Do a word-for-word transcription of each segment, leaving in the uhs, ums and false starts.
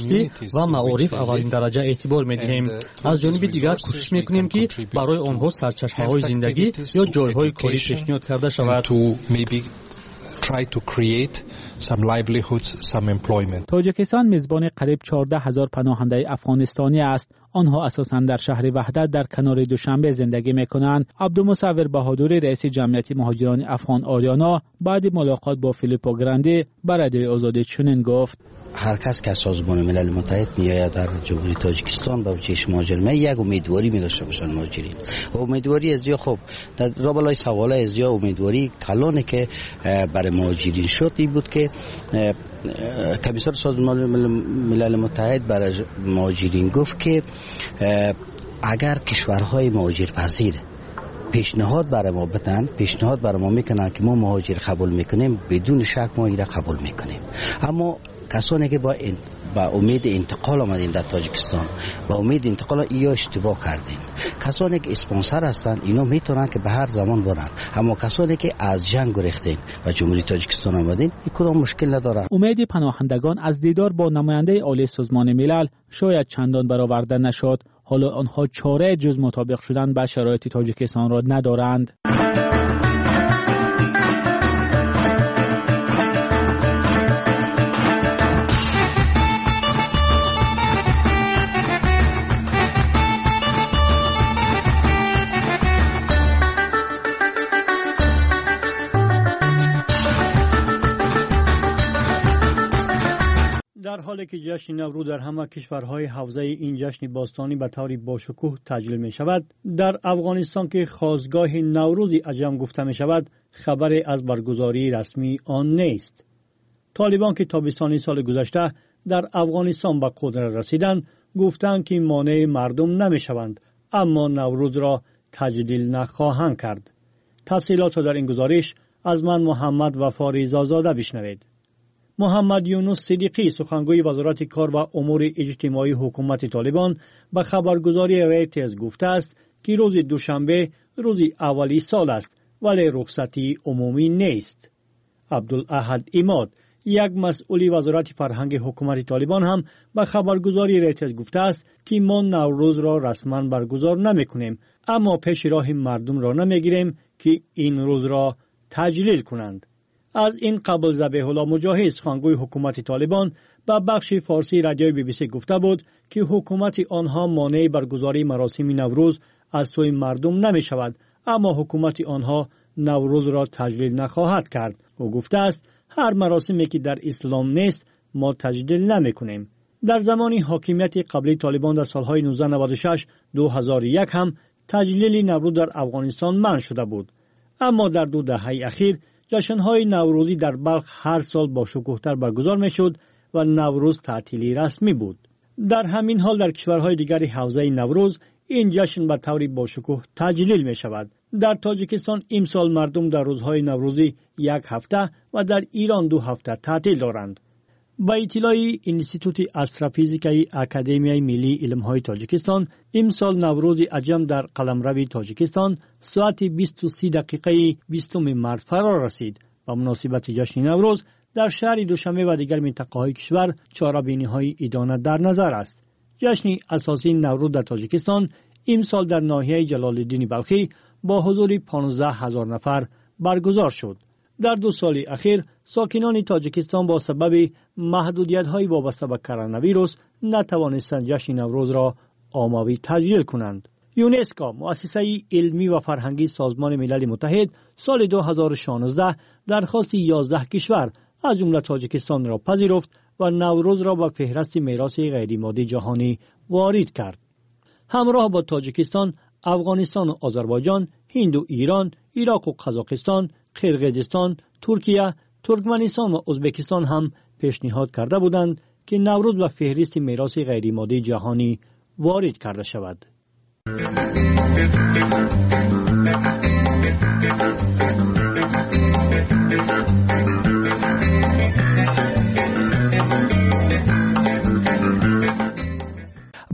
تندرستی و معارف اولین درجه اعتبار می‌دهیم. از جانب دیگر کوشش می‌کنیم که برای آنها سرچشمه‌های زندگی یا جای‌های کاری پیشنهاد کرده شود. try to create some livelihoods, some employment. تاجیکستان میزبان قریب چهارده هزار پناهنده افغانستانی است. آنها اساساً در شهر وحدت در کنار دوشنبه زندگی می‌کنند. عبدالمصور بهادری رئیس جمعیت مهاجران افغان آریانا بعد ملاقات با فیلیپو گراندی بر رادیوی آزادی چنین گفت: هر کس که سازمان ملل متحد میآید در جمهوری تاجیکستان با چشم مهاجر می یک امیدواری می داشته باشند مهاجرین. امیدواری ازیا خب در رابطه سوال ازیا امیدواری کلانی که برای مهاجرین شد این بود که کمیسر سازمان ملل متحد برای مهاجرین گفت که اگر کشورهای مهاجر پذیر پیشنهاد برای ما بدن، پیشنهاد برای ما میکنن که ما مهاجر قبول میکنیم، بدون شک ما اینا قبول میکنیم. اما کسانی که با با امید انتقال آمدین در تاجیکستان، با امید انتقال یا اشتباه کردین. کسانی که اسپانسر هستن اینا میتونن که به هر زمان برن، اما کسانی که از جنگ گریختین و جمهوری تاجیکستان آمدین این کدام مشکل نداره. امید پناهندگان از دیدار با نماینده عالی سازمان ملل شاید چندان برآورده نشد. حالا آنها چاره جز مطابق شدن با شرایط تاجیکستان را ندارند. در حالی که جشن نوروز در همه کشورهای حوزه این جشن باستانی به طور باشکوه تجلیل می شود، در افغانستان که خاصگاه نوروز عجم گفته می شود خبری از برگزاری رسمی آن نیست. طالبان که تابستان سال گذشته در افغانستان به قدرت رسیدند گفتند که مانع مردم نمی شوند، اما نوروز را تجلیل نخواهند کرد. تفصیلات در این گزارش از من محمد وفا رضازاده بشنوید. محمد یونس صدیقی سخنگوی وزارت کار و امور اجتماعی حکومت طالبان به خبرگزاری رویترز گفته است که روز دوشنبه روز اولی سال است ولی رخصتی عمومی نیست. عبدالاحد عماد یک مسئولی وزارت فرهنگ حکومت طالبان هم به خبرگزاری رویترز گفته است که ما نوروز را رسما برگزار نمی کنیم، اما پیش راه مردم را نمی گیریم که این روز را تجلیل کنند. از این قبل ذبیح الله مجاهد سخنگوی حکومت طالبان به بخش فارسی رادیوی بی بی سی گفته بود که حکومت آنها مانع برگزاری مراسم نوروز از سوی مردم نمی شود، اما حکومت آنها نوروز را تجلیل نخواهد کرد. او گفته است هر مراسمی که در اسلام نیست ما تجلیل نمی کنیم. در زمان حاکمیت قبلی طالبان در سالهای نوزده نود و شش دو هزار و یک هم تجلیل نوروز در افغانستان منع شده بود، اما در دو دهه اخیر جشن‌های نوروزی در بلخ هر سال با شکوه‌تر برگزار می‌شد و نوروز تعطیلی رسمی بود. در همین حال در کشورهای دیگر حوزه نوروز این جشن به طور با شکوه تجلیل می‌شود. در تاجیکستان امسال مردم در روزهای نوروزی یک هفته و در ایران دو هفته تعطیل دارند. با اطلاع انستیتوت استروفیزیکای اکادمیای ملی علم‌های تاجیکستان امسال نوروز عجم در قلمرو تاجیکستان ساعت بیست و سه دقیقه بیستم مارس فرا رسید. با مناسبت جشن نوروز در شهر دوشنبه و دیگر منطقه‌های کشور چاره‌بینی‌های ادانه در نظر است. جشن اساسی نوروز در تاجیکستان امسال در ناحیه جلال الدین بلخی با حضور پانزده هزار نفر برگزار شد. در دو سال اخیر ساکنان تاجیکستان با سبب محدودیت‌های وابسته به کرونا ویروس نتوانستند جشن نوروز را عمومی تجلیل کنند. یونسکو مؤسسه علمی و فرهنگی سازمان ملل متحد سال دو هزار و شانزده درخواست یازده کشور از جمله تاجیکستان را پذیرفت و نوروز را به فهرست میراث غیرمادی جهانی وارد کرد. همراه با تاجیکستان، افغانستان و آذربایجان، هند و ایران، عراق و قزاقستان، قرقیزستان، ترکیه، ترکمنستان و ازبکستان هم پیشنهاد کرده بودند که نوروز به فهرست میراث غیرمادی جهانی وارد کرده شود.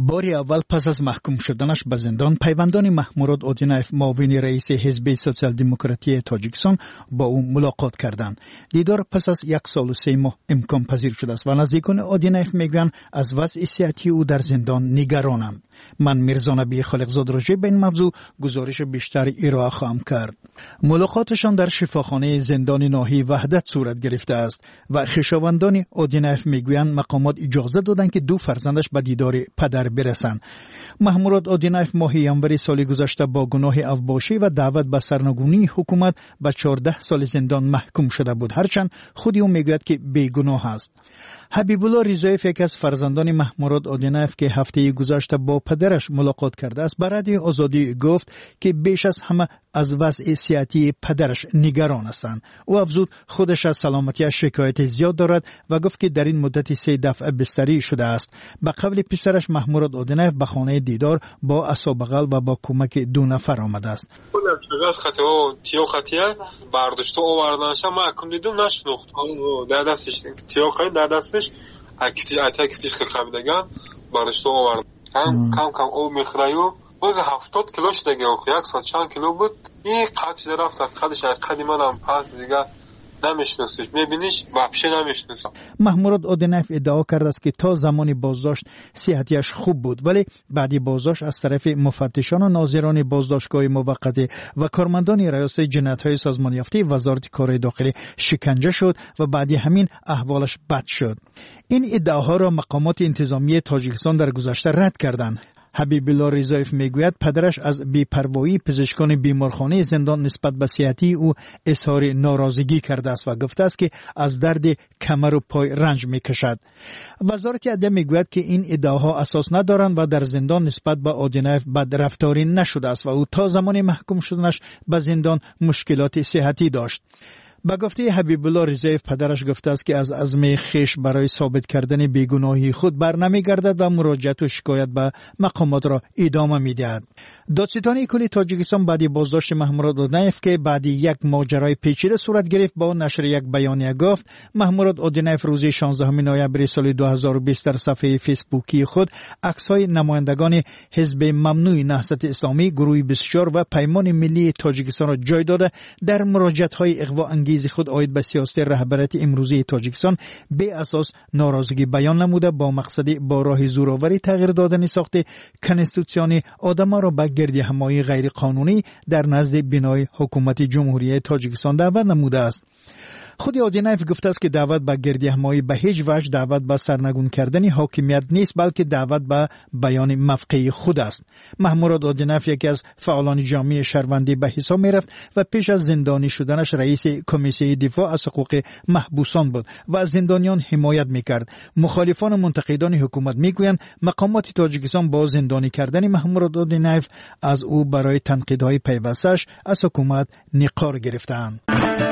باری اول پس از محکوم شدنش به زندان پیوندان محمود اودینایف معاون رئیس حزب سوسیال دموکراتی تاجیکستان با او ملاقات کردند. دیدار پس از یک سال و سه ماه امکان پذیر شده است و نزدیکان اودینایف میگویند از وضع صحتی او در زندان نگرانند. من میرزا نبی خالقزاد راجع به این موضوع گزارش بیشتر ارائه خواهم کرد. ملاقاتشان در شفاخانه زندان ناحیه وحدت صورت گرفته است و خویشاوندان اودینایف میگویند مقامات اجازه دادند که دو فرزندش به دیدار پدر برسند. محمود اودینایف ماه ژانویه سال گذشته با گناه افباشی و دعوت به سرنگونی حکومت به چهارده سال زندان محکوم شده بود، هرچند خود او میگوید که بیگناه است. حبیب الله ریزایف یک از فرزندان محمود اودینایف که هفته گذشته با پدرش ملاقات کرده است، برای رادیو آزادی گفت که بیش از همه از وضع صحتی پدرش نگران هستند. او افزود خودش از سلامتی شکایت زیاد دارد و گفت که در این مدت سه دفعه بستری شده است. به قول پسرش محمود اودینایف به خانه دیدار با اسابقل و با کمک دو نفر آمده است. از خطا تیو خطیه برداشت و آوردنش ما کم دیدم نشناخت. در دستش تیو خیلی در دستش اکتیش اتاکتیش که خمیدگان برداشت و آورد. هم کم کم او میخرایو باز هفتاد کیلوش دیگه و یک سال چند کیلو بود. این قدش رفت از قدش از قدی منم پس دیگه نمیشناسیش، میبینیش واپشه نمیشناسم. محمود اودینایف ادعا کرده است که تا زمانی بازداشت صحتیش خوب بود، ولی بعدی بازداشت از طرف مفتشان و ناظران بازداشتگاه موقت و کارمندان ریاست جنایت‌های سازمان یافته وزارت کار داخلی شکنجه شد و بعدی همین احوالش بد شد. این ادعاها را مقامات انتظامی تاجیکستان در گذشته رد کردند. حبیب الله ریزایف میگوید پدرش از بی‌پروایی پزشکان بیمارخانه زندان نسبت به صحتی او اظهار ناراضگی کرده است و گفته است که از درد کمر و پای رنج میکشد. وزارت عدلیه میگوید که این ادعاها اساس ندارند و در زندان نسبت به اودینایف بدرفتاری نشده است و او تا زمان محکوم شدنش به زندان مشکلات صحتی داشت. با گفته حبیب الله ریزایف پدرش گفته است که از عزم خیش برای ثابت کردن بیگناهی خود برنمیگردد و مراجعت و شکایت به مقامات را ادامه میدهد. دادستان کلی تاجیکستان بعد بازداشت محمود اودینایف که بعد یک ماجرای پیچیده صورت گرفت با نشر یک بیانیه گفت محمود اودینایف روز شانزدهم نوامبر سال دو هزار و بیست در صفحه فیسبوکی خود عکس‌های نمایندگان حزب ممنوع نهضت اسلامی، گروه بیست و چهار و پیمان ملی تاجیکستان را جای داده در مراجعت‌های اغوا انگیز خود عاید به سیاست رهبریت امروزی تاجیکستان به اساس ناراضگی بیان نموده با مقصد با راه زورآوری تغییر دادن ساخت کنستیتوسیونی آدم‌ها را به گردی همایی غیر قانونی در نزد بنای حکومت جمهوری تاجیکستان دعوت نموده است. خود اودینایف گفته است که دعوت به گردی همایی به هیچ وجه دعوت به سرنگون کردن حاکمیت نیست، بلکه دعوت به بیان موقع خود است. محمود اودینایف یکی از فعالان جامعه شهروندی به حساب میرفت و پیش از زندانی شدنش رئیس کمیسیون دفاع از حقوق محبوسان بود و از زندانیان حمایت میکرد. مخالفان و منتقدان حکومت میگویند مقامات تاجیکستان با زندانی کردن محمود اودینایف از او برای تنقیدهای پیوستش از حکومت نقار گرفتند.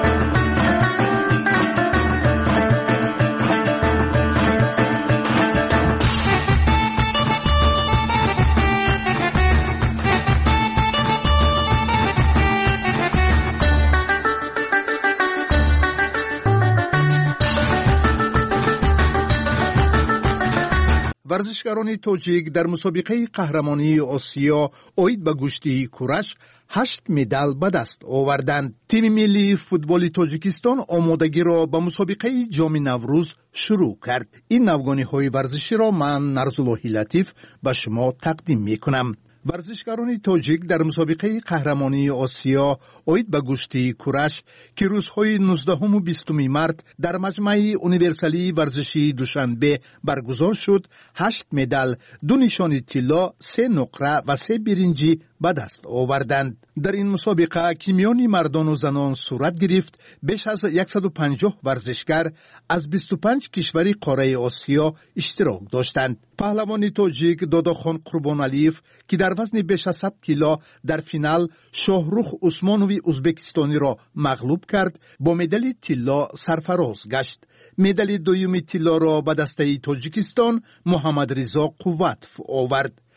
ورزشکاران تاجیک در مسابقه قهرمانی آسیا عاید به گشتی کورش هشت مدال به دست آوردند. تیم ملی فوتبال تاجیکستان آمادگی را به مسابقه جام نوروز شروع کرد. این نوگانی‌های ورزشی را من نرزالله لطیف به شما تقدیم می‌کنم. ورزشکاران تاجیک در مسابقه قهرمانی آسیا عاید به گشتی کورش که روزهای نوزدهم و بیستم مارس در مجمع اونیورسالی ورزشی دوشنبه برگزار شد، هشت مدال، دو نشان طلا، سه نقره و سه برنجی به دست آوردند. در این مسابقه که میان مردان و زنان صورت گرفت، بیش از صد و پنجاه ورزشکار از بیست و پنج کشور قاره آسیا اشتراک داشتند. پهلوان تاجیک داداخان قربان علیف که در وزن بیش از صد کیلو در فینال شاهرخ عثمانوی ازبکستانی را مغلوب کرد، با مدال طلا سرفراز گشت. مدال دوم طلا را به دسته تاجیکستان محمد رضا قوت آورد.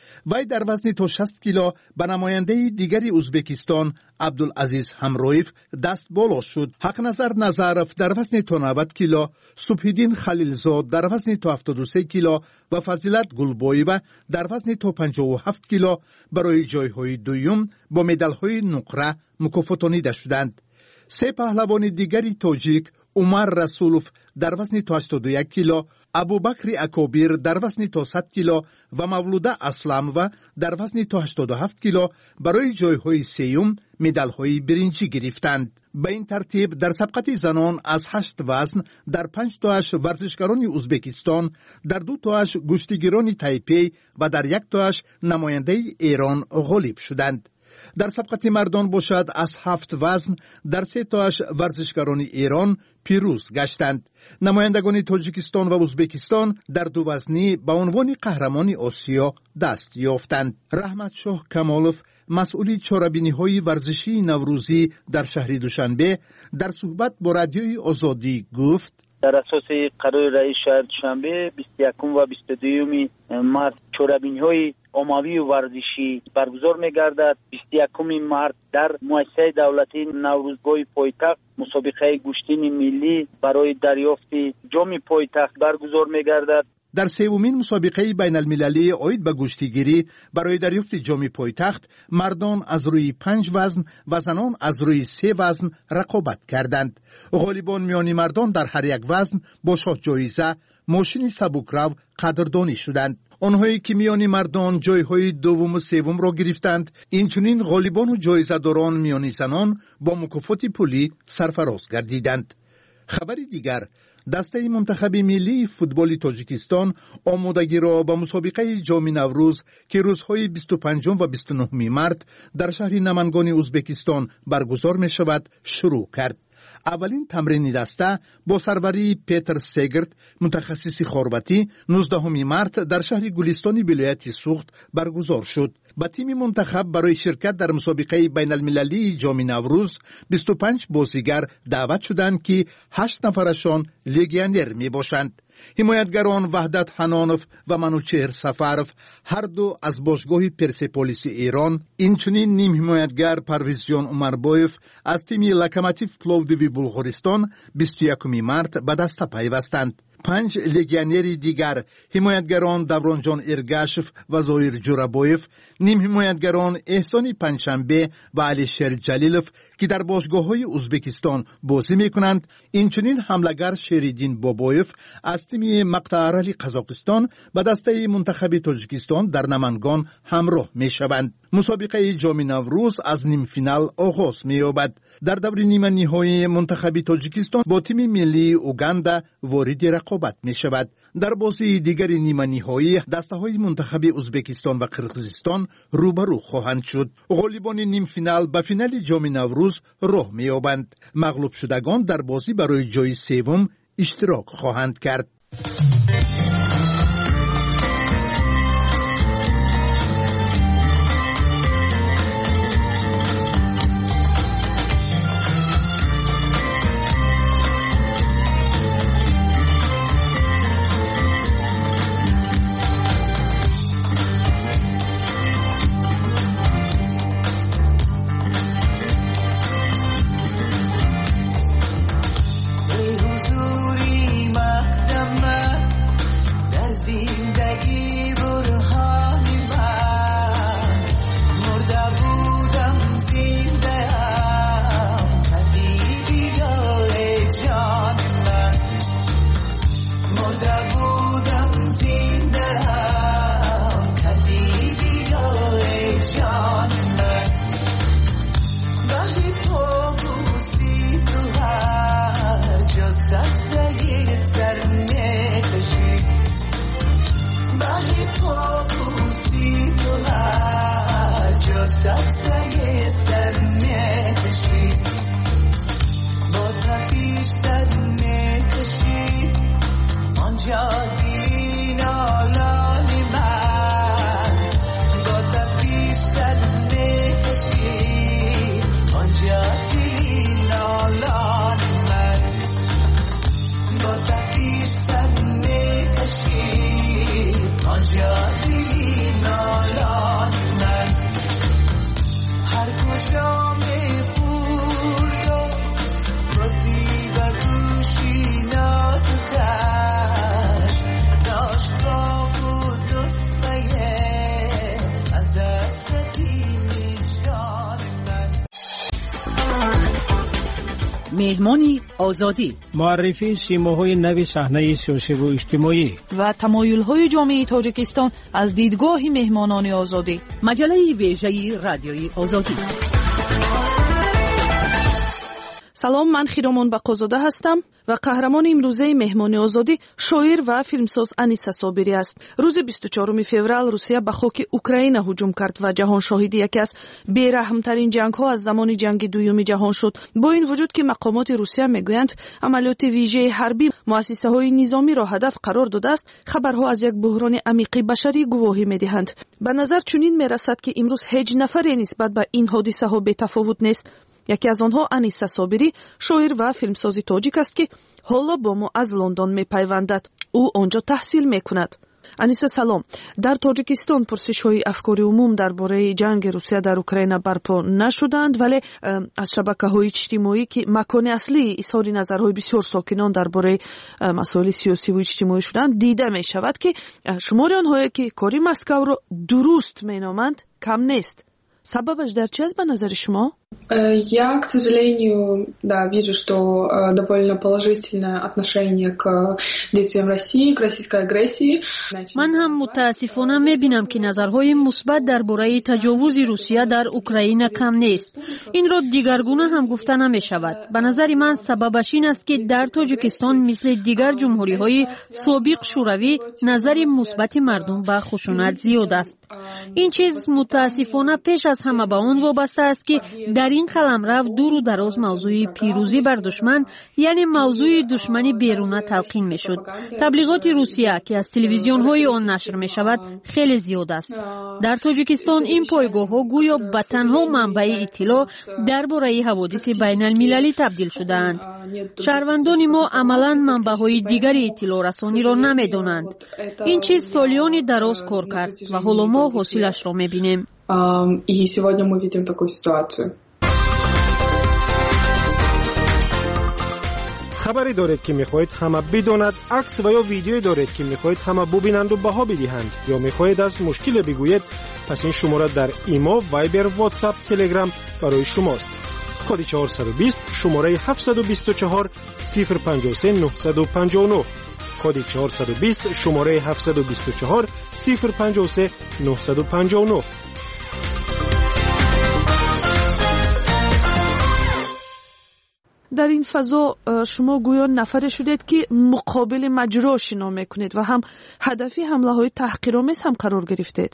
وی در وزن تا شصت کیلو به نماینده دیگری ازبکستان عبدالعزیز همرویف دست بالا شد. حق نظر نظرف در وزن تا نود کیلو، صبحیدین خلیلزاد در وزن تا هفتاد و سه کیلو و فضیلت گلبایو در وزن تا پنجاه و هفت کیلو برای جایهای دوم با مدال‌های نقره مکافاتانیده شدند. سه پهلوان دیگری تاجیک عمر رسولوف در وزن تا هشتاد و یک کیلو، ابوبکر اکابیر در وزن تا صد کیلو و مولوده اسلموه در وزن تا هشتاد و هفت کیلو برای جایهای سیوم مدال‌های برنجی گرفتند. به این ترتیب در سبقت زنان از هشت وزن در پنج تاش ورزشکاران ازبکستان، در دو تاش گشتیگیران تایپی و در یک تاش نماینده ایران غالب شدند. در سبقت مردان باشد از هفت وزن در سه تاش ورزشکاران ایران پیروز گشتند. نمایندگان تاجیکستان و ازبکستان در دو وزنی به عنوان قهرمان آسیا دست یافتند. رحمت شاه کمالوف مسئول چاره‌بینی‌های ورزشی نوروزی در شهر دوشنبه در صحبت با رادیوی آزادی گفت: در اساس قرار رئیس شهر دوشنبه بیست و یکم و بیست و دوم مارس چاره‌بینی‌های عمومی و ورزشی برگزار می‌گردد. بیست و یکم مارس در مؤسسه دولتی نوروزگاه پایتخت مسابقه گشتین ملی برای دریافت جام پایتخت برگزار می‌گردد. در سومین مسابقه بین المللی عاید به گشتیگیری برای دریافت جام پایتخت مردان از روی پنج وزن و زنان از روی سه وزن رقابت کردند. غالبان میان مردان در هر یک وزن با شاه جایزه ماشین سبکرو قدردانی شدند. آنهایی که میان مردان جایهای دوم و سوم را گرفتند، اینچنین غالبان و جایزه داران میان زنان با مکافات پولی سرفراز گردیدند. خبری دیگر، دسته منتخب ملی فوتبال تاجیکستان آمادگی را به مسابقه جام نوروز که روزهای بیست و پنجم و بیست و نهم مارس در شهر نمنگان ازبکستان برگزار می شود شروع کرد. اولین تمرین دسته با سروری پیتر سیگرت متخصص خوربتی نوزدهم مارس در شهر گلستان ولایت سوخت برگزار شد. با تیم منتخب برای شرکت در مسابقه بین المللی جام نوروز بیست و پنج بازیگر دعوت شدند که هشت نفرشان لیگیونر می باشند. حمایتگران وحدت حنانوف و منوچهر سفروف هر دو از باشگاه پرسپولیس ایران، اینچنین نیم حمایتگر پرویزیان عمربایف از تیم لوکوموتیو پلوودیو بلغارستان بیست و یکم مارس به دسته پیوستند. پنج لیگیونر دیگر حمایتگران دورانجان ارگاشف و زایر جورابایف، نیم حمایتگران احسانی پنجشنبه و علیشیر جلیلوف که در باشگاه‌های ازبکستان بازی می‌کنند، اینچنین حمله‌گر شیریدین بابایف از تیم مقطع ارلی قزاقستان به دسته منتخب تاجیکستان در نمنگان همراه می‌شوند. مسابقه جام نوروز از نیم فینال آغاز می‌یابد. در دور نیمه نهایی منتخب تاجیکستان با تیم ملی اوگاندا وارد رقابت می‌شود. در بازی دیگر نیمه نهایی دسته‌های منتخب ازبکستان و قرقیزستان روبرو خواهند شد. غالبان نیم فینال به فینال جام نوروز راه می‌یابند. مغلوب شدگان در بازی برای جای سوم اشتراک خواهند کرد. Just مهمانی آزادی، معرفی سیماهای نو صحنه سیاسی و اجتماعی و تمایل‌های جامعه تاجیکستان از دیدگاه مهمانان آزادی. مجله ویژه رادیوی آزادی. سلام، من خیرامان بقازاده هستم و قهرمان امروزه مهمان آزادی شاعر و فیلمساز انیسه صابری است. روز بیست و چهارم فوریه روسیه به خاک اوکراین هجوم کرد و جهان شاهد یکی از بی‌رحم‌ترین جنگ‌ها از زمان جنگ دوم جهان شد. با این وجود که مقامات روسیه میگویند عملیات ویژه حربی مؤسسه‌های نظامی را هدف قرار داده است، خبرها از یک بحران عمیق بشری گواهی می‌دهند. به نظر چنین می‌رسد که امروز هیچ نفری نسبت به این حادثه‌ها بی‌تفاوت نیست. یکی از آنها انیسه صابری، شاعر و فیلمساز تاجیک است که حالا با ما از لندن میپیوندد. او آنجا تحصیل میکند. انیسه سلام. در تاجیکستان پرسش‌های افکار عموم درباره جنگ روسیه در اوکراین برپا نشدند، ولی از شبکه‌های اجتماعی که مکان اصلی اظهار نظرهای بسیار ساکنان درباره مسائل سیاسی و اجتماعی شدند، دیده می‌شود که شمار آنهایی که کاری مسکو را درست مینامند کم نیست. سببش در چه است به نظر شما؟ Я, к сожалению, да, вижу, что э, довольно положительное отношение к действиям России, к российской агрессии. من هم متاسفانه می‌بینم که نظرهای مثبت درباره تجاوز روسیه در اوکراین کم نیست. این را دیگرگونه هم گفته نمی‌شود. به نظر من سببش این است که در تاجیکستان مثل دیگر جمهوری‌های سابق شوروی نظر مثبت مردم به خشونت زیاد است. این چیز متاسفانه پیش از همه به آن وابسته است که در این قلمرو دور و دراز موضوع پیروزی بر دشمن، یعنی موضوع دشمنی بیرونه تلقین می شد. تبلیغات روسیه که از تلویزیون های آن نشر می شود خیلی زیاد است. در تاجیکستان این پایگاه ها گویا به تنها منبع اطلاع درباره حوادث بین المللی تبدیل شدند. شهروندان ما عملا منبع های دیگر اطلاع رسانی را نمی دانند. این چیز سالیان دراز کار کرد و حالا ما حاصلش را می بینیم. И сегодня мы видим такую ситуацию. خبری دارید که میخواهید همه بداند، عکس و یا ویدیویی دارید که میخواهید همه ببینند و بها بدهند، یا میخواهید از مشکل بگویید، پس این شماره در ایما، وایبر، واتساپ، تلگرام برای شماست. کد چهارصد و بیست شماره هفتصد و بیست و چهار صفر پنجاه و سه نهصد و پنجاه و نه. کد چهارصد و بیست شماره هفتصد و بیست و چهار صفر پنجاه و سه نهصد و پنجاه و نه. در این فضا شما گویا نفر شدید که مقابل مجرا شنا میکنید و هم هدفی حمله های تحقیرآمیز هم قرار گرفتید.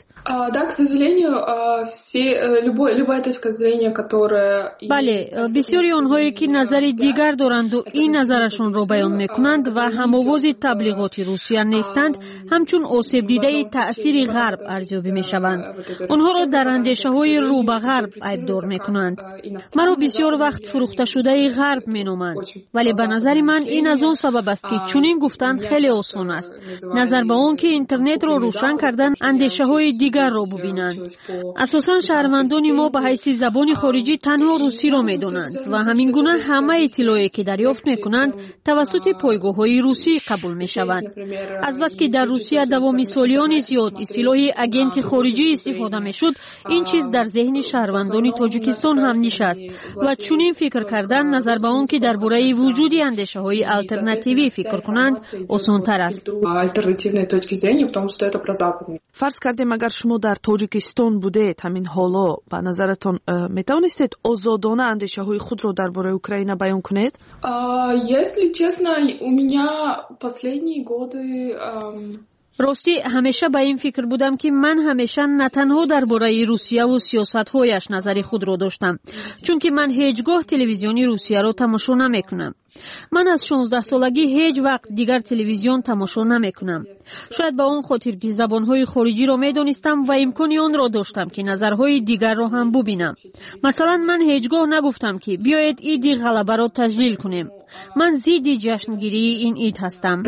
بله، بسیاری آنهایی که نظر دیگر دارند و این نظرشون رو بیان میکنند و هم‌آواز تبلیغات روسیه نیستند، همچون آسیب دیده تأثیر غرب ارزیابی میشوند. آنها را در اندیشه های رو به غرب عیبدار میکنند. مرا بسیار وقت فروخته شده غرب مینامند، ولی به نظر من این از اون سبب است که چنین گفتن خیلی آسان است. نظر به آن که اینترنت را روشن کردن اندیشه های دیگر را ببینند. اساساً شهروندان ما به حیث زبان خارجی تنها روسی را میدانند و همین گونه همه اطلاعی که دریافت میکنند توسط پایگاه های روسی قبول میشوند. از بس که در روسیه دوام سالیان زیاد اصطلاح اگنت خارجی استفاده میشد، این چیز در ذهن شهروندان تاجیکستان هم نشست و چنین فکر کردن نظر به آن که درباره وجود اندیشه های الटरनेटिव्ی فکر کنند آسان‌تر است. فرض کردیم اگر شما در تاجیکستان بودید همین حالا، به نظرتان می توانستید آزادانه اندیشه های خود را درباره اوکراین بیان کنید؟ Если честно, у меня последние годы راستی همیشه به این فکر بودم که من همیشه نه تنها درباره روسیه و سیاست‌هایش نظری خود را داشتم، چون که من هیچگاه تلویزیونی روسیه را تماشا نمی‌کنم. من از شانزده سالگی هیچ وقت دیگر تلویزیون تماشا نمی‌کنم. شاید به اون خاطر که زبان‌های خارجی را می‌دانستم و امکانی آن را داشتم که نظرهای دیگر را هم ببینم. مثلا من هیچگاه نگفتم که بیایید عید غلبه را تجلیل کنیم. من ضد جشنگیری این عید هستم.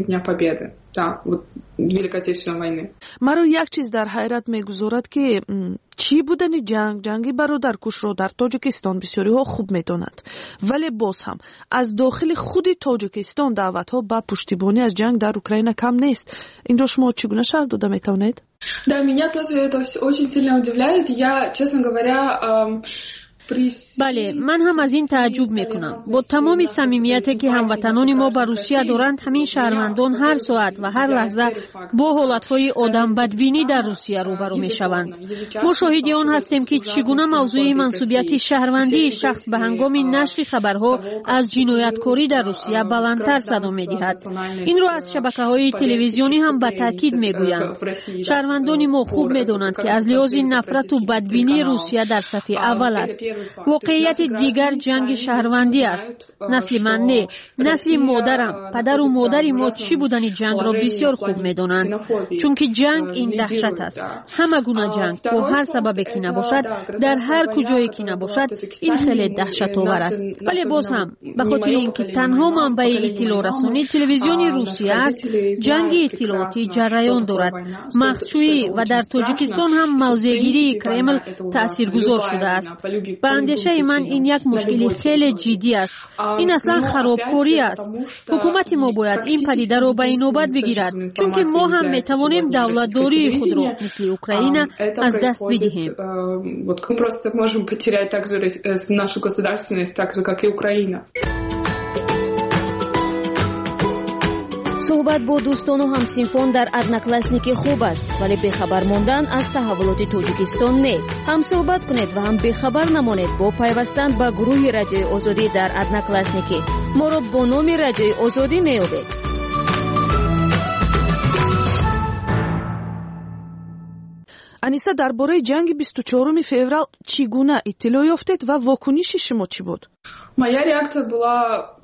مرا یک چیز در حیرت میگذارد که چی بودن جنگ جنگی برادرکش را در تاجیکستان بسیاری ها خوب میدانند، ولی باز هم از داخل خود تاجیکستان دعوت ها به پشتیبانی از جنگ در اوکراین کم نیست. این را شما چگونه شرح داده میتوانید؟ Да, меня тоже это очень сильно удивляет. Я, честно говоря, بله، من هم از این تعجب میکنم. با تمام صمیمیتی که هموطنان ما به روسیه دارند، همین شهروندان هر ساعت و هر لحظه با حالتهای آدم بدبینی در روسیه روبرو میشوند. ما شاهد آن هستیم که چگونه موضوع منسوبیت شهروندی شخص به هنگام نشر خبرها از جنایتکاری در روسیه بلندتر صدا میدهد. این را از شبکه‌های تلویزیونی هم به تاکید میگویند. شهروندان ما خوب میدانند که از لحاظ نفرت و بدبینی روسیه در صف اول است. واقعیت دیگر جنگ شهروندی است. نسل من نه، نسل مادرم، پدر و مادر ما چی بودن جنگ را بسیار خوب میدانند، چون که جنگ این دهشت است. همه گونه جنگ با هر سببی که نباشد، در هر کجایی که نباشد، این خیلی دهشت آور است. ولی باز هم به خاطر اینکه تنها منبع اطلاع رسانی تلویزیون روسیه است، جنگ اطلاعاتی جریان دارد. مخزن‌شویی و در تاجیکستان هم موضع‌گیری کرمل تاثیرگذار شده است. به اندیشه من این یک مشکل خیلی جدی است. این اصلا خرابکاری است. حکومت ما باید این پدیده را به نوبت بگیرد، چون که ما هم میتوانیم دولتداری خود را مثل اوکراین از دست بدهیم. صحبت با دوستان و همسنفان در ادناکلاسنیکی خوب است، ولی بخبر ماندن از تحولات تاجیکستان نه. هم صحبت کنید و هم بخبر نمانید با پیوستن به گروه رادیوی آزادی در ادناکلاسنیکی. ما را با نام رادیوی آزادی میابید. انیسا، درباره جنگ بیست و چهارم فеврал چگونه اطلاع یافتید و واکنش شما چی بود؟ Моя реакция была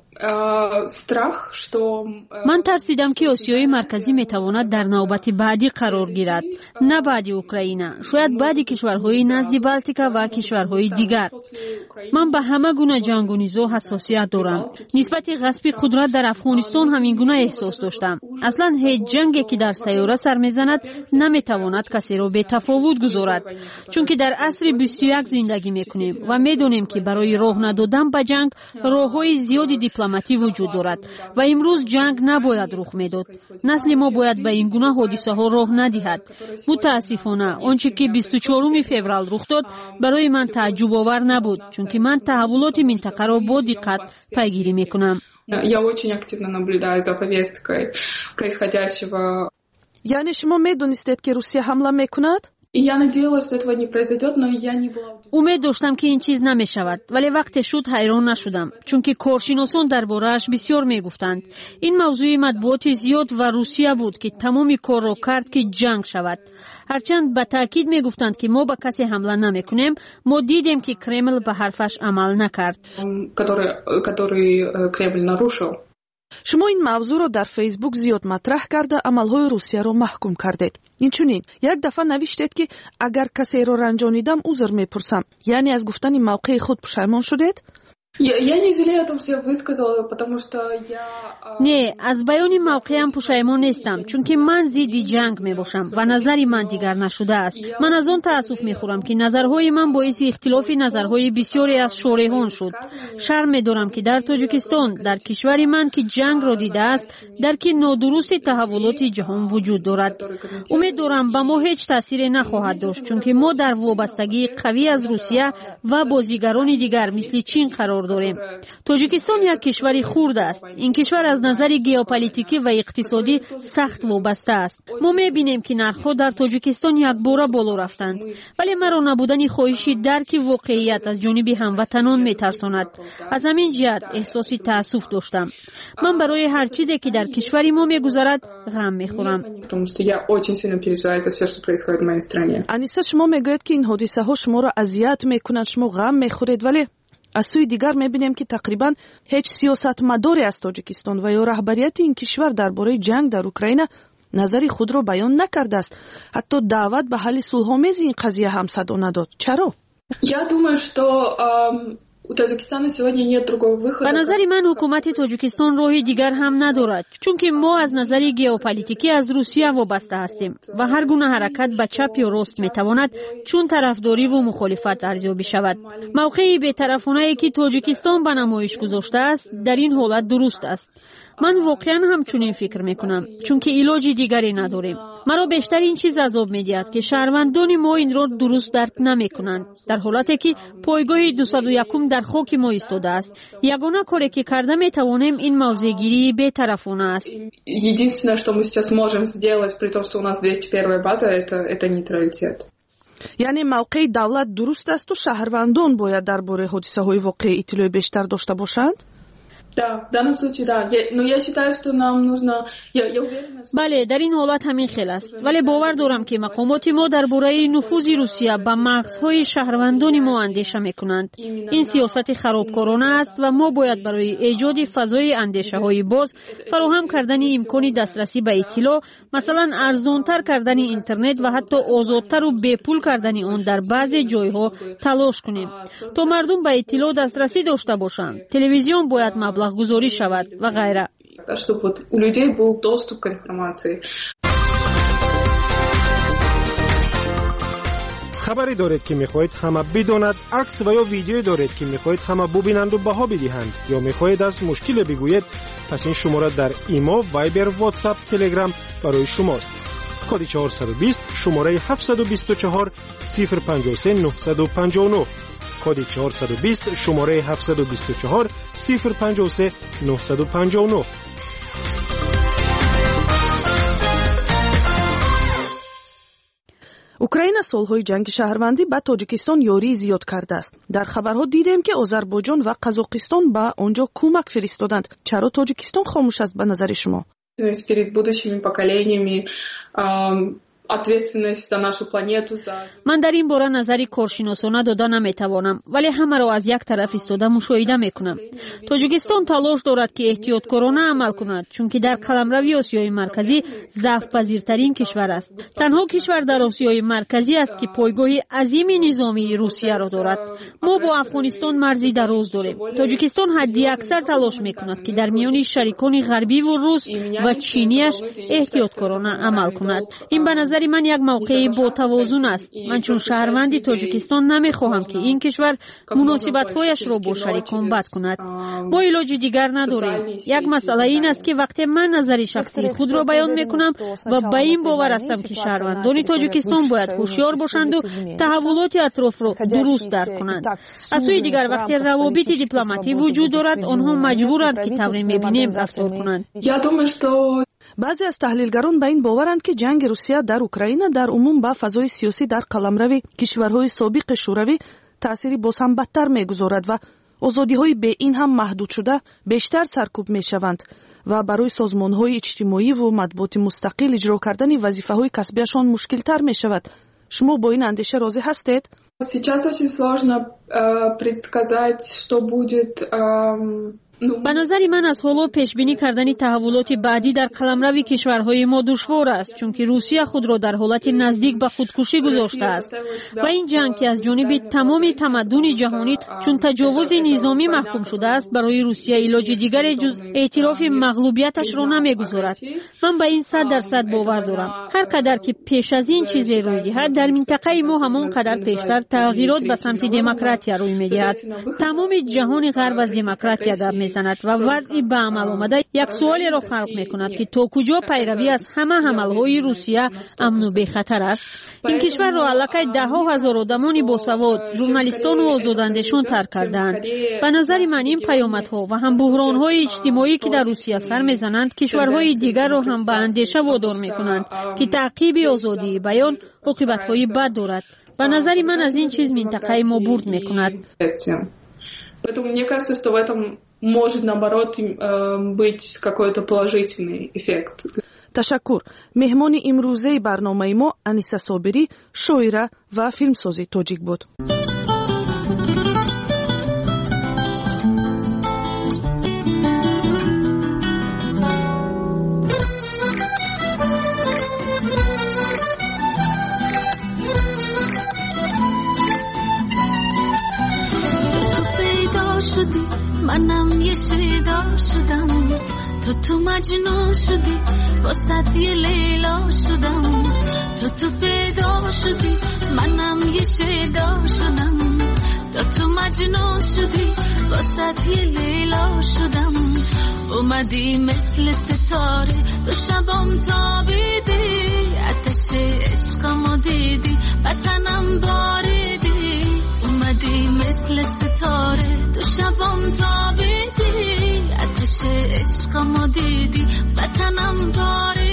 من ترسیدم که آسیای مرکزی میتواند در نوبت بعدی قرار گیرد، نه بعد اوکراین، شاید بعد کشورهای نزد بالتیکا و کشورهای دیگر. من به همه گونه جنگ و نزاع حساسیت دارم. نسبت غصب قدرت در افغانستان همین گونه احساس داشتم. اصلا هیچ جنگی که در سیاره سر میزند نمیتواند کسی را به تفاوت گذارد، چون که در عصر بیست و یک زندگی میکنیم و میدونیم که برای راه ندادن به جنگ راههای زیادی دیپلماتی وجود دارد و امروز جنگ نباید رخ میداد. نسل ما باید به این گونه حادثه ها راه ندهد. متاسفانه آنچه که بیست و چهارم فеврал رخ дад برای من تعجب آور نبود، چون که من تحولات منطقه را با دقت پیگیری میکنم. Я очень активно наблюдаю за повесткой происходящего. یعنی شما میدونستید که روسیه حمله میکند؟ Я надеялась, что этого не произойдет, но я не была. امید داشتم که این چیز نمی شود، ولی وقتی شد حیران نشدم، چون که کارشناسان درباره‌اش بسیار می گفتند. این موضوع مطبوعات زیاد و روسیه بود که تمام کار را کرد که جنگ شود. هرچند به تاکید می گفتند که ما به کسی حمله نمی کنیم، ما دیدیم که کرمل به حرفش عمل نکرد. который который Кремль нарушил. شما این موضوع را در فیسبوک زیاد مطرح کرده عملهای روسیه را محکوم کردید. اینچنین یک دفعه نوشتید که اگر کسی را رنجانیدم عذر میپرسم. یعنی از گفتن موقع خود پشیمان شدید؟ Я, я не жалею о том, что я высказала, потому что я... نه، از بیان موقعم پشیمان نیستم، چون که من ضد جنگ می باشم و نظر من دیگر نشده است. من از آن تأسف می خورم که نظرهای من باعث اختلاف نظرهای بسیاری از شارحان شد. شرم می دارم که در تاجیکستان، در کشور من که جنگ را دیده است، درک نادرست تحولات جهان وجود دارد. امید دارم به ما هیچ تأثیری نخواهد داشت، چون که ما در وابستگی قوی از روسیه و بازیگران دیگر مثل چین قرار داریم. تاجیکستان یک کشور خرد است. این کشور از نظر ژئوپلیتیکی و اقتصادی سخت وابسته است. ما می‌بینیم که نرخ‌ها در تاجیکستان یک باره بالا رفتند، ولی مرا نبودن خواهش درک واقعیت از جانب هموطنان می‌ترساند. از همین جهت احساس تأسف داشتم. من برای هر چیزی که در کشور ما می‌گذرد غم می‌خورم. انیسا، شما میگویید که این حادثه‌ها شما را اذیت می‌کنند، شما غم می‌خورید، ولی از سوی دیگر میبینیم که تقریبا هیچ سیاستمداری از تاجیکستان و یا رهبریت این کشور درباره جنگ در اوکراین نظری خود را بیان نکرده است. حتی دعوت به حل صلح‌آمیز این قضیه هم صدا نداد. چرا؟ Я думаю, что у Таджикистана сегодня нет другого выхода. به نظر من حکومت تاجیکستان راه دیگر هم ندارد، چون که ما از نظر ژئوپلیتیکی از روسیه وابسته هستیم و هر گونه حرکت به چپ یا راست میتواند چون طرفداری و مخالفت ارزیابی شود. موقع بی‌طرفانه‌ای که تاجیکستان به نمایش گذاشته است در این حالت درست است. من واقعا همچنین فکر میکنم، چون که علاج دیگری نداریم. مرا بیشتر این چیز عذاب می‌دهد که شهروندان ما این را درست درک نمی‌کنند، در حالی که پایگاه دویست و یک در خاک ما ایستاده است. یگانه کاری که کرده می‌توانیم این موضع‌گیری بی‌طرفانه است. Единственное, что мы сейчас можем сделать, при том, что у нас двести первая база, это это нейтралитет. یعنی موقع دولت درست است و شهروندان باید درباره حادثه‌های واقعی اطلاع بیشتر داشته باشند؟ Да, в данном случае да. Я, но я считаю, что нам нужно... Я, я уверена, что... بله، در این حالت همین خیل است. ولی باور دارم که مقامات ما درباره نفوذ روسیه به مغزهای شهروندان ما اندیشه میکنند. این سیاست خرابکارانه است و ما باید برای ایجاد فضای اندیشه‌های باز، فراهم کردن امکان دسترسی به اطلاع، مثلا ارزانتر کردن اینترنت و حتی آزادتر و بیپول کردن آن در بعضی جایها تلاش کنیم تا مردم به اطلاع دسترسی داشته باشند. تلویزیون باید مبلغ گذاری شود و غیره. Чтобы вот у людей был доступ к информации. خبری دارید که میخواهید همه بداند، عکس و یا ویدیویی دارید که میخواهید همه ببینند و بها بدهند، یا میخواهید از مشکل بگویید، پس این شماره در ایما، وایبر، واتساپ، تلگرام برای شماست. کد چهارصد و بیست شماره هفتصد و بیست و چهار صفر پنجاه و سه نهصد و پنجاه و نه. کد چهارصد و بیست شماره هفتصد و بیست و چهار صفر پنجاه و سه نهصد و پنجاه و نه. اوکراین سالهای جنگ شهروندی به تاجیکستان یاری زیاد کرده است. در خبرها دیدیم که آذربایجان و قزاقستان به آنجا کمک فرستادند. چرا تاجیکستان خاموش است به نظر شما؟ Перед будущими поколениями من در این باره نظری کارشناسانه دادن نمیتوانم، ولی همه را از یک طرف ایستاده مشاهده میکنم. تاجیکستان تلاش دارد که احتیاطکارانه عمل کند، چون که در قلمرو آسیای مرکزی ضعف پذیرترین کشور است. تنها کشور در آسیای مرکزی است که پایگاه عظیم نظامی روسیه را دارد. ما با افغانستان مرزی دراز داریم. تاجیکستان حدی اکثر تلاش میکند که در میان شریکان غربی و روس و چینیش احتیاطکارانه عمل کند. این به نظر من یک موقع با توازن است. من چون شهروند تاجیکستان نمیخواهم که این کشور مناسبت‌هایش را با شریکان بد کند. ما علاج دیگر نداریم. یک مسئله این است که وقتی من نظر شخصی خود را بیان میکنم و به این باور هستم که شهروندان تاجیکستان باید هوشیار باشند و تحولات اطراف را درست درک کنند. از سوی دیگر وقتی روابط دیپلماتی وجود دارد، آنها مجبورند که طوری میبینیم رفتار کنند. بعضی از تحلیلگران به این باورند که جنگ روسیه در اوکراین در عموم به فضای سیاسی در قلمرو کشورهای سابق شوروی تأثیری باز هم بدتر میگذارد و آزادی‌های به این هم محدود شده بیشتر سرکوب میشوند و برای سازمان‌های اجتماعی و مطبوعات مستقل اجرا کردن وظیفه‌های کسبیشان مشکل‌تر میشود. شما با این اندیشه راضی هستید؟ Сейчас очень сложно предсказать, что будет. به نظر من از حالا پیش بینی کردن تحولات بعدی در قلمرو کشورهای ما دشوار است، چون که روسیه خود را در حالت نزدیک به خودکشی گذاشته است و این جنگ که از جانب تمام تمدن جهانی چون تجاوز نظامی محکوم شده است، برای روسیه علاج دیگر جز اعتراف مغلوبیتش را نمیگذارد. من به این صد درصد باور دارم. هر قدر که پیش از این چیزی روی دهد، در منطقه ما همان قدر پیشتر تغییرات به سمت دموکراسی روی میدهد. تمام جهان غرب از دموکراسی گپ و وضعی به عمل آمده یک سوالی را خلق میکند که تا کجا پیروی از همه حملهای روسیه امن و بی خطر است. این کشور را علاقه ده ها هزار آدمان باسواد، ژورنالیستان و آزاداندیشان ترک کردند. به نظر من این پیامدها و هم بحرانهای اجتماعی که در روسیه سر میزنند، کشورهای دیگر را هم به اندیشه وادار میکنند که تعقیب آزادی بیان عاقبت‌های بد دارد. به نظر من از این چیز منطقه ما برد میکند. может наоборот быть какой-то положительный эффект. تشکر. مهمان امروزه برنامه ما انیسه صابری، شاعره و فیلمساز تاجیک بود. منم یه شیدا شدم، تو تو مجنون شدی، واسه یه لیلا شدم. تو تو پیدا شدی، منم یه شیدا شدم، تو تو مجنون شدی، واسه یه لیلا شدم. اومدی مثل ستاره، تو شبام تابیدی، آتش عشقمو دیدی وطنم باریدی اومدی مثل ستاره تو شبم تابیدی آتش عشقمو دیدی وطنم باریدی